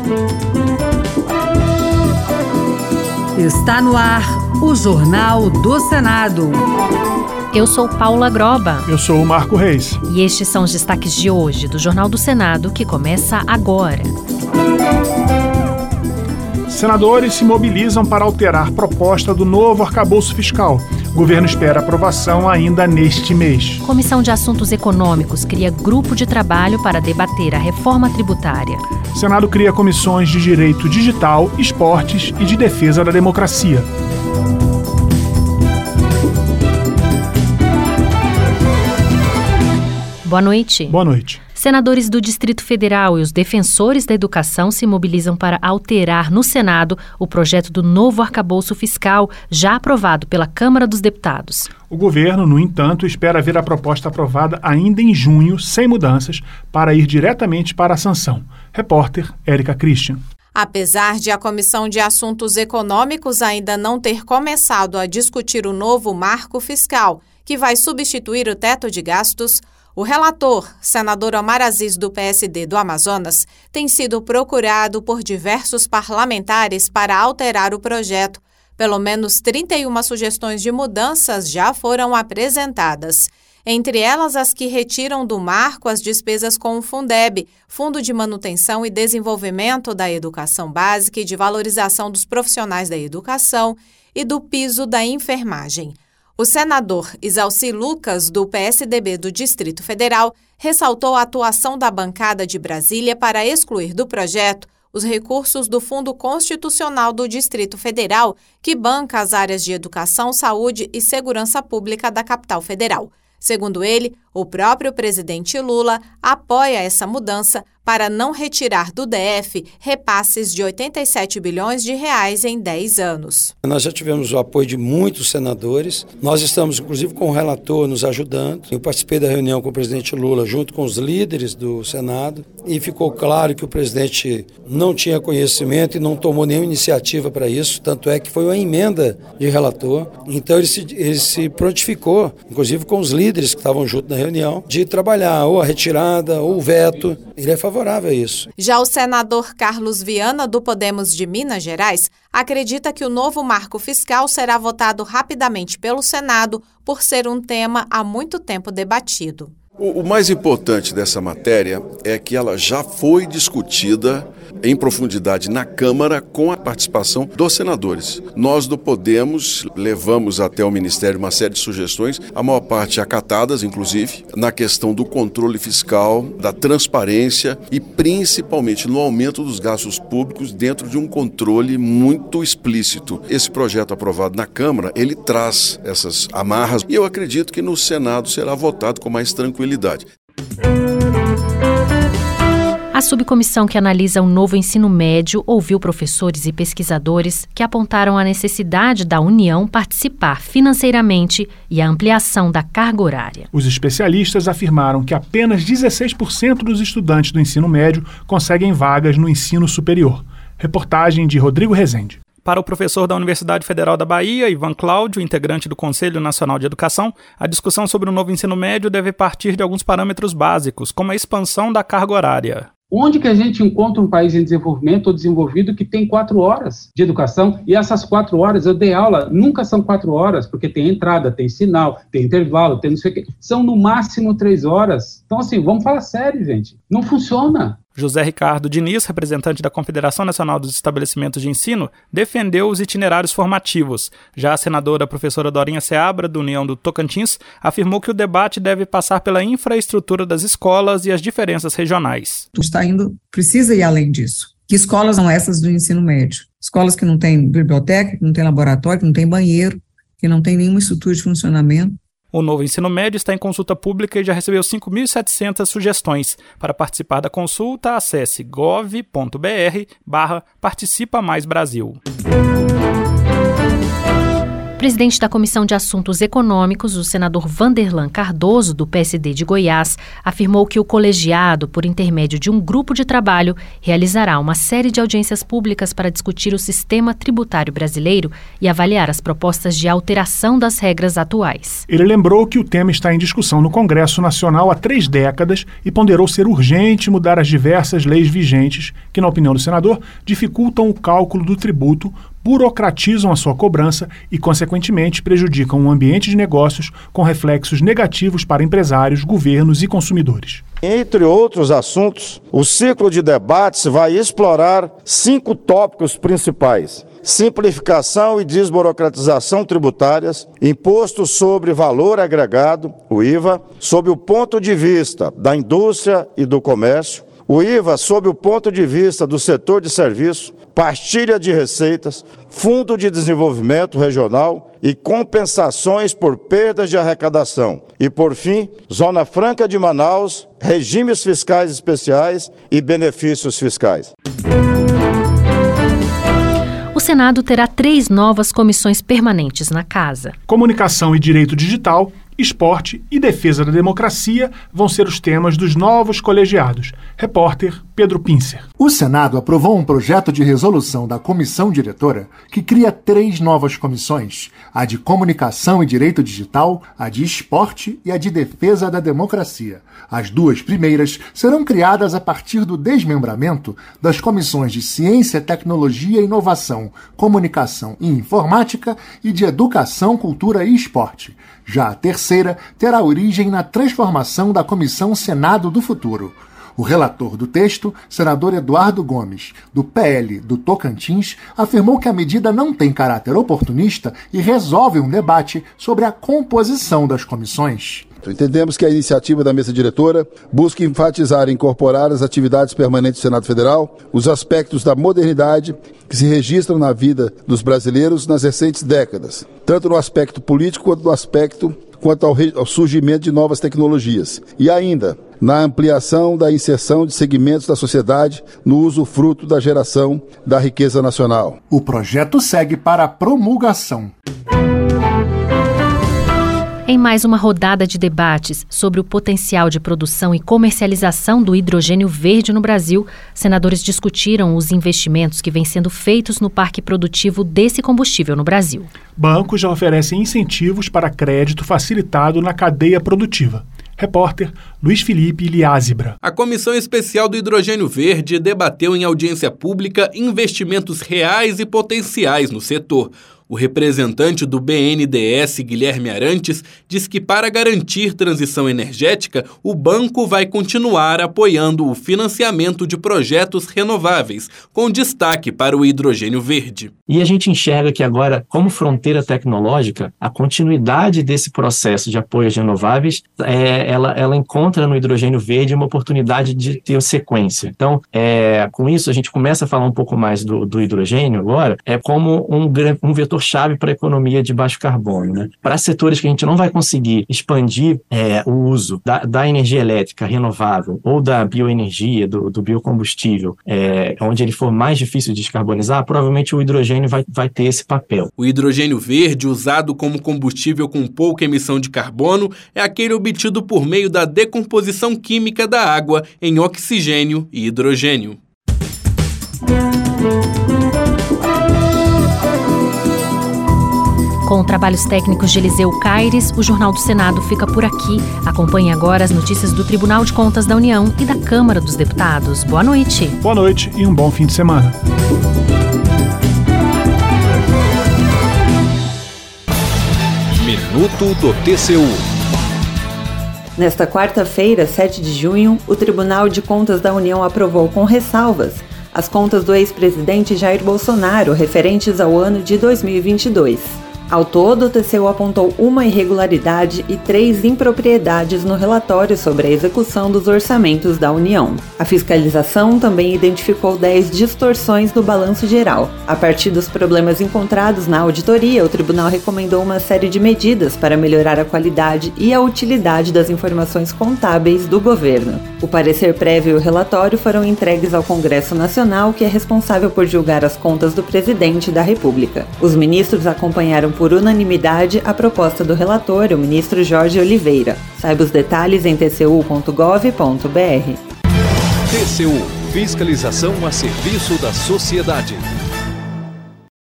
Está no ar o Jornal do Senado. Eu sou Paula Groba. Eu sou o Marco Reis. E estes são os destaques de hoje do Jornal do Senado, que começa agora. Senadores se mobilizam para alterar proposta do novo arcabouço fiscal. O governo espera aprovação ainda neste mês. Comissão de Assuntos Econômicos cria grupo de trabalho para debater a reforma tributária. O Senado cria comissões de direito digital, esportes e de defesa da democracia. Boa noite. Boa noite. Senadores do Distrito Federal e os defensores da educação se mobilizam para alterar no Senado o projeto do novo arcabouço fiscal, já aprovado pela Câmara dos Deputados. O governo, no entanto, espera ver a proposta aprovada ainda em junho, sem mudanças, para ir diretamente para a sanção. Repórter Érica Christian. Apesar de a Comissão de Assuntos Econômicos ainda não ter começado a discutir o novo marco fiscal, que vai substituir o teto de gastos, o relator, senador Omar Aziz, do PSD do Amazonas, tem sido procurado por diversos parlamentares para alterar o projeto. Pelo menos 31 sugestões de mudanças já foram apresentadas. Entre elas, as que retiram do marco as despesas com o Fundeb, Fundo de Manutenção e Desenvolvimento da Educação Básica e de Valorização dos Profissionais da Educação, e do piso da enfermagem. O senador Isalci Lucas, do PSDB do Distrito Federal, ressaltou a atuação da bancada de Brasília para excluir do projeto os recursos do Fundo Constitucional do Distrito Federal, que banca as áreas de educação, saúde e segurança pública da capital federal. Segundo ele, o próprio presidente Lula apoia essa mudança para não retirar do DF repasses de 87 bilhões de reais em 10 anos. Nós já tivemos o apoio de muitos senadores. Nós estamos, inclusive, com o relator nos ajudando. Eu participei da reunião com o presidente Lula junto com os líderes do Senado e ficou claro que o presidente não tinha conhecimento e não tomou nenhuma iniciativa para isso, tanto é que foi uma emenda de relator. Então ele se prontificou, inclusive com os líderes que estavam junto na reunião, de trabalhar ou a retirada ou o veto. Ele é favorável a isso. Já o senador Carlos Viana, do Podemos de Minas Gerais, acredita que o novo marco fiscal será votado rapidamente pelo Senado por ser um tema há muito tempo debatido. O mais importante dessa matéria é que ela já foi discutida em profundidade na Câmara com a participação dos senadores. Nós do Podemos levamos até o Ministério uma série de sugestões, a maior parte acatadas, inclusive, na questão do controle fiscal, da transparência e principalmente no aumento dos gastos públicos dentro de um controle muito explícito. Esse projeto aprovado na Câmara, ele traz essas amarras e eu acredito que no Senado será votado com mais tranquilidade. A subcomissão que analisa o novo ensino médio ouviu professores e pesquisadores que apontaram a necessidade da União participar financeiramente e a ampliação da carga horária. Os especialistas afirmaram que apenas 16% dos estudantes do ensino médio conseguem vagas no ensino superior. Reportagem de Rodrigo Rezende. Para o professor da Universidade Federal da Bahia, Ivan Cláudio, integrante do Conselho Nacional de Educação, a discussão sobre o novo ensino médio deve partir de alguns parâmetros básicos, como a expansão da carga horária. Onde que a gente encontra um país em desenvolvimento ou desenvolvido que tem 4 horas de educação? E essas 4 horas, eu dei aula, nunca são 4 horas, porque tem entrada, tem sinal, tem intervalo, tem não sei o quê. São no máximo 3 horas. Então, assim, vamos falar sério, gente. Não funciona. José Ricardo Diniz, representante da Confederação Nacional dos Estabelecimentos de Ensino, defendeu os itinerários formativos. Já a senadora professora Dorinha Seabra, do União do Tocantins, afirmou que o debate deve passar pela infraestrutura das escolas e as diferenças regionais. Precisa ir além disso. Que escolas são essas do ensino médio? Escolas que não têm biblioteca, que não têm laboratório, que não têm banheiro, que não têm nenhuma estrutura de funcionamento. O novo ensino médio está em consulta pública e já recebeu 5.700 sugestões. Para participar da consulta, acesse gov.br/Participa Mais Brasil. Presidente da Comissão de Assuntos Econômicos, o senador Vanderlan Cardoso, do PSD de Goiás, afirmou que o colegiado, por intermédio de um grupo de trabalho, realizará uma série de audiências públicas para discutir o sistema tributário brasileiro e avaliar as propostas de alteração das regras atuais. Ele lembrou que o tema está em discussão no Congresso Nacional há 3 décadas e ponderou ser urgente mudar as diversas leis vigentes que, na opinião do senador, dificultam o cálculo do tributo, burocratizam a sua cobrança e, consequentemente, prejudicam o ambiente de negócios com reflexos negativos para empresários, governos e consumidores. Entre outros assuntos, o ciclo de debates vai explorar 5 tópicos principais: simplificação e desburocratização tributárias, imposto sobre valor agregado, o IVA, sob o ponto de vista da indústria e do comércio, o IVA sob o ponto de vista do setor de serviço, partilha de receitas, fundo de desenvolvimento regional e compensações por perdas de arrecadação. E, por fim, Zona Franca de Manaus, regimes fiscais especiais e benefícios fiscais. O Senado terá 3 novas comissões permanentes na Casa. Comunicação e Direito Digital, Esporte e Defesa da Democracia vão ser os temas dos novos colegiados. Repórter Pedro Pincer. O Senado aprovou um projeto de resolução da comissão diretora que cria 3 novas comissões: a de Comunicação e Direito Digital, a de Esporte e a de Defesa da Democracia. As 2 primeiras serão criadas a partir do desmembramento das comissões de Ciência, Tecnologia e Inovação, Comunicação e Informática e de Educação, Cultura e Esporte. Já a terceira terá origem na transformação da Comissão Senado do Futuro. O relator do texto, senador Eduardo Gomes, do PL do Tocantins, afirmou que a medida não tem caráter oportunista e resolve um debate sobre a composição das comissões. Entendemos que a iniciativa da mesa diretora busca enfatizar e incorporar as atividades permanentes do Senado Federal, os aspectos da modernidade que se registram na vida dos brasileiros nas recentes décadas, tanto no aspecto político quanto ao surgimento de novas tecnologias, e ainda na ampliação da inserção de segmentos da sociedade no usufruto da geração da riqueza nacional. O projeto segue para a promulgação. Em mais uma rodada de debates sobre o potencial de produção e comercialização do hidrogênio verde no Brasil, senadores discutiram os investimentos que vêm sendo feitos no parque produtivo desse combustível no Brasil. Bancos já oferecem incentivos para crédito facilitado na cadeia produtiva. Repórter Luiz Felipe Liázebra. A Comissão Especial do Hidrogênio Verde debateu em audiência pública investimentos reais e potenciais no setor. O representante do BNDES, Guilherme Arantes, diz que para garantir transição energética, o banco vai continuar apoiando o financiamento de projetos renováveis, com destaque para o hidrogênio verde. E a gente enxerga que agora, como fronteira tecnológica, a continuidade desse processo de apoio às renováveis, ela encontra no hidrogênio verde uma oportunidade de ter sequência. Então, com isso, a gente começa a falar um pouco mais do hidrogênio agora, como um vetor chave para a economia de baixo carbono, né? Para setores que a gente não vai conseguir expandir o uso da energia elétrica renovável ou da bioenergia, do biocombustível, onde ele for mais difícil de descarbonizar, provavelmente o hidrogênio vai ter esse papel. O hidrogênio verde, usado como combustível com pouca emissão de carbono, é aquele obtido por meio da decomposição química da água em oxigênio e hidrogênio. Com trabalhos técnicos de Eliseu Caires, o Jornal do Senado fica por aqui. Acompanhe agora as notícias do Tribunal de Contas da União e da Câmara dos Deputados. Boa noite. Boa noite e um bom fim de semana. Minuto do TCU. Nesta quarta-feira, 7 de junho, o Tribunal de Contas da União aprovou com ressalvas as contas do ex-presidente Jair Bolsonaro referentes ao ano de 2022. Ao todo, o TCU apontou uma irregularidade e 3 impropriedades no relatório sobre a execução dos orçamentos da União. A fiscalização também identificou 10 distorções no balanço geral. A partir dos problemas encontrados na auditoria, o tribunal recomendou uma série de medidas para melhorar a qualidade e a utilidade das informações contábeis do governo. O parecer prévio e o relatório foram entregues ao Congresso Nacional, que é responsável por julgar as contas do presidente da República. Os ministros acompanharam por unanimidade a proposta do relator, o ministro Jorge Oliveira. Saiba os detalhes em tcu.gov.br. TCU – Fiscalização a serviço da sociedade.